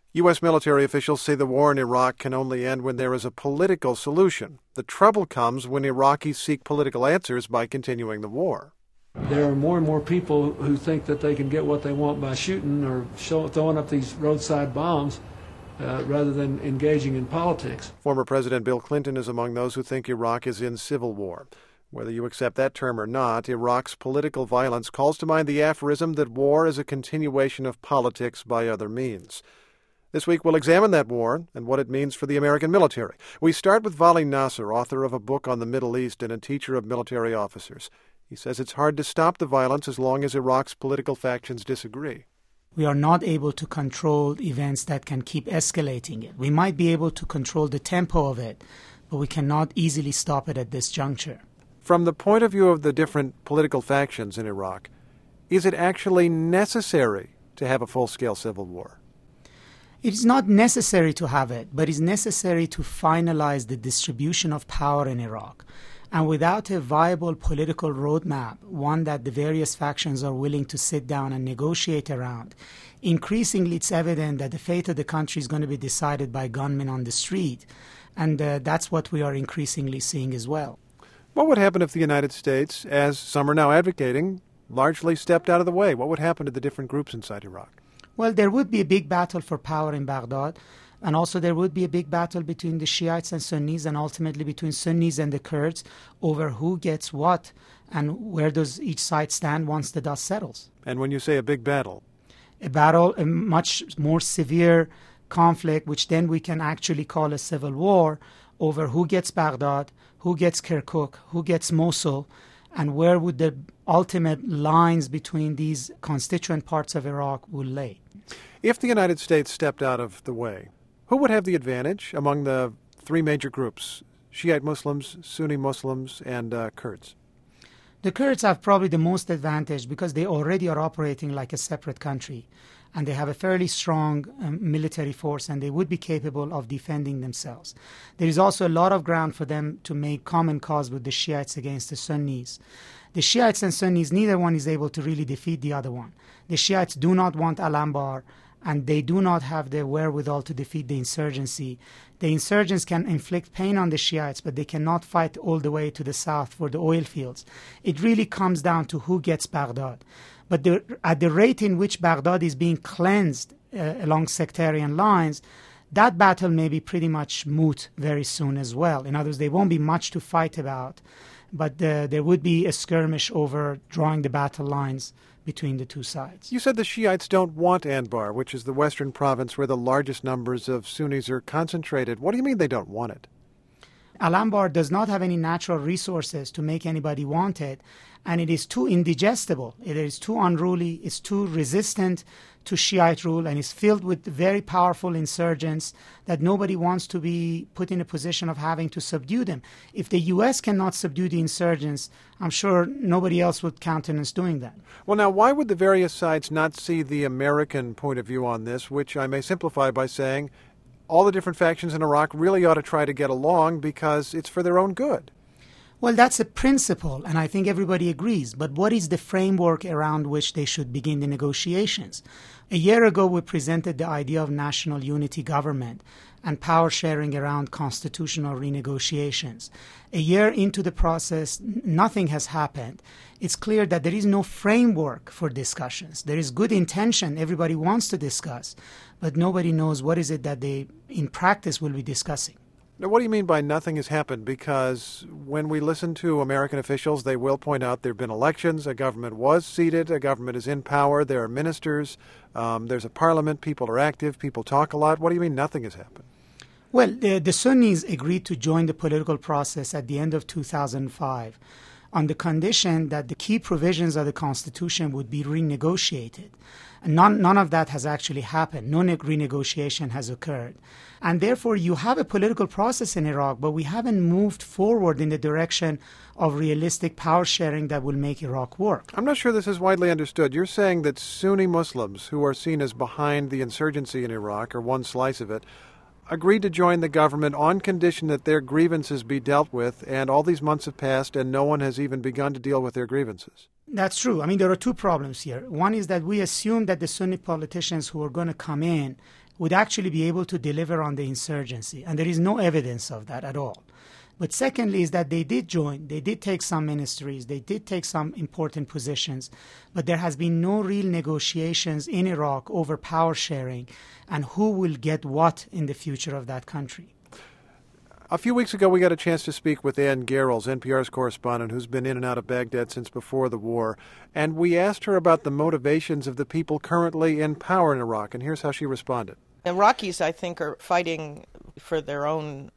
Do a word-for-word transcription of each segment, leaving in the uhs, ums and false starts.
U S military officials say the war in Iraq can only end when there is a political solution. The trouble comes when Iraqis seek political answers by continuing the war. There are more and more people who think that they can get what they want by shooting or show, throwing up these roadside bombs uh, rather than engaging in politics. Former President Bill Clinton is among those who think Iraq is in civil war. Whether you accept that term or not, Iraq's political violence calls to mind the aphorism that war is a continuation of politics by other means. This week we'll examine that war and what it means for the American military. We start with Vali Nasr, author of a book on the Middle East and a teacher of military officers. He says it's hard to stop the violence as long as Iraq's political factions disagree. We are not able to control events that can keep escalating it. We might be able to control the tempo of it, but we cannot easily stop it at this juncture. From the point of view of the different political factions in Iraq, is it actually necessary to have a full-scale civil war? It is not necessary to have it, but it is necessary to finalize the distribution of power in Iraq. And without a viable political roadmap, one that the various factions are willing to sit down and negotiate around, increasingly it's evident that the fate of the country is going to be decided by gunmen on the street. And uh, that's what we are increasingly seeing as well. What would happen if the United States, as some are now advocating, largely stepped out of the way? What would happen to the different groups inside Iraq? Well, there would be a big battle for power in Baghdad, and also there would be a big battle between the Shiites and Sunnis, and ultimately between Sunnis and the Kurds over who gets what and where does each side stand once the dust settles. And when you say a big battle? A battle, a much more severe conflict, which then we can actually call a civil war, over who gets Baghdad, who gets Kirkuk, who gets Mosul, and where would the ultimate lines between these constituent parts of Iraq will lay. If the United States stepped out of the way, who would have the advantage among the three major groups, Shiite Muslims, Sunni Muslims, and uh, Kurds? The Kurds have probably the most advantage because they already are operating like a separate country, and they have a fairly strong um, military force, and they would be capable of defending themselves. There is also a lot of ground for them to make common cause with the Shiites against the Sunnis. The Shiites and Sunnis, neither one is able to really defeat the other one. The Shiites do not want Al-Anbar, and they do not have the wherewithal to defeat the insurgency. The insurgents can inflict pain on the Shiites, but they cannot fight all the way to the south for the oil fields. It really comes down to who gets Baghdad. But the, at the rate in which Baghdad is being cleansed uh, along sectarian lines, that battle may be pretty much moot very soon as well. In other words, there won't be much to fight about, but uh, there would be a skirmish over drawing the battle lines between the two sides. You said the Shiites don't want Anbar, which is the western province where the largest numbers of Sunnis are concentrated. What do you mean they don't want it? Al-Anbar does not have any natural resources to make anybody want it, and it is too indigestible. It is too unruly, it's too resistant to Shiite rule, and is filled with very powerful insurgents that nobody wants to be put in a position of having to subdue them. If the U S cannot subdue the insurgents, I'm sure nobody else would countenance doing that. Well, now, why would the various sides not see the American point of view on this, which I may simplify by saying all the different factions in Iraq really ought to try to get along because it's for their own good? Well, that's a principle, and I think everybody agrees. But what is the framework around which they should begin the negotiations? A year ago, we presented the idea of national unity government and power sharing around constitutional renegotiations. A year into the process, nothing has happened. It's clear that there is no framework for discussions. There is good intention. Everybody wants to discuss, but nobody knows what is it that they, in practice, will be discussing. Now, what do you mean by nothing has happened? Because when we listen to American officials, they will point out there have been elections, a government was seated, a government is in power, there are ministers, um, there's a parliament, people are active, people talk a lot. What do you mean nothing has happened? Well, the, the Sunnis agreed to join the political process at the end of two thousand five on the condition that the key provisions of the Constitution would be renegotiated. None, none of that has actually happened. No ne- renegotiation has occurred. And therefore, you have a political process in Iraq, but we haven't moved forward in the direction of realistic power sharing that will make Iraq work. I'm not sure this is widely understood. You're saying that Sunni Muslims, who are seen as behind the insurgency in Iraq, or one slice of it, agreed to join the government on condition that their grievances be dealt with, and all these months have passed and no one has even begun to deal with their grievances. That's true. I mean, there are two problems here. One is that we assume that the Sunni politicians who are going to come in would actually be able to deliver on the insurgency. And there is no evidence of that at all. But secondly is that they did join, they did take some ministries, they did take some important positions, but there has been no real negotiations in Iraq over power sharing and who will get what in the future of that country. A few weeks ago, we got a chance to speak with Ann Garrels, N P R's correspondent, who's been in and out of Baghdad since before the war, and we asked her about the motivations of the people currently in power in Iraq, and here's how she responded. Iraqis, I think, are fighting for their own...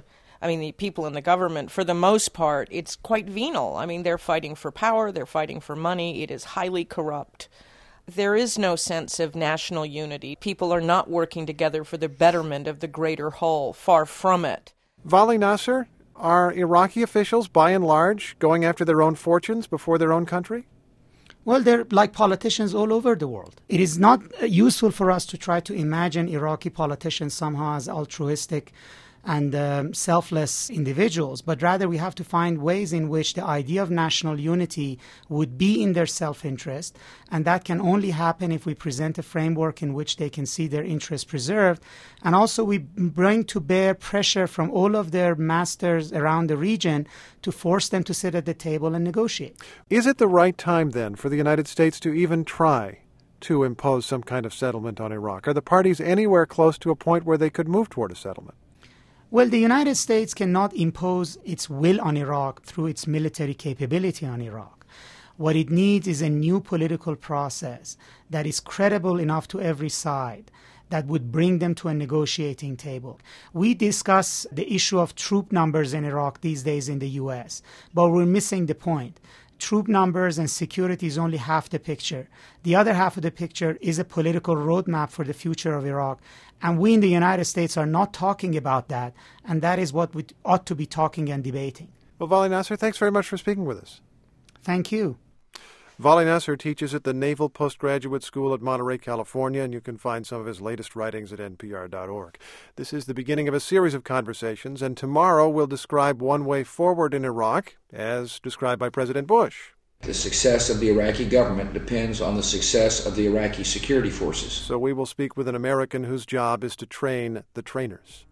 I mean, the people in the government, for the most part, it's quite venal. I mean, they're fighting for power, they're fighting for money. It is highly corrupt. There is no sense of national unity. People are not working together for the betterment of the greater whole. Far from it. Vali Nasser, are Iraqi officials, by and large, going after their own fortunes before their own country? Well, they're like politicians all over the world. It is not useful for us to try to imagine Iraqi politicians somehow as altruistic and um, selfless individuals, but rather we have to find ways in which the idea of national unity would be in their self-interest, and that can only happen if we present a framework in which they can see their interests preserved, and also we bring to bear pressure from all of their masters around the region to force them to sit at the table and negotiate. Is it the right time, then, for the United States to even try to impose some kind of settlement on Iraq? Are the parties anywhere close to a point where they could move toward a settlement? Well, the United States cannot impose its will on Iraq through its military capability on Iraq. What it needs is a new political process that is credible enough to every side, that would bring them to a negotiating table. We discuss the issue of troop numbers in Iraq these days in the U S, but we're missing the point. Troop numbers and security is only half the picture. The other half of the picture is a political roadmap for the future of Iraq. And we in the United States are not talking about that. And that is what we ought to be talking and debating. Well, Vali Nasser, thanks very much for speaking with us. Thank you. Vali Nasser teaches at the Naval Postgraduate School at Monterey, California, and you can find some of his latest writings at N P R dot org. This is the beginning of a series of conversations, and tomorrow we'll describe one way forward in Iraq, as described by President Bush. The success of the Iraqi government depends on the success of the Iraqi security forces. So we will speak with an American whose job is to train the trainers.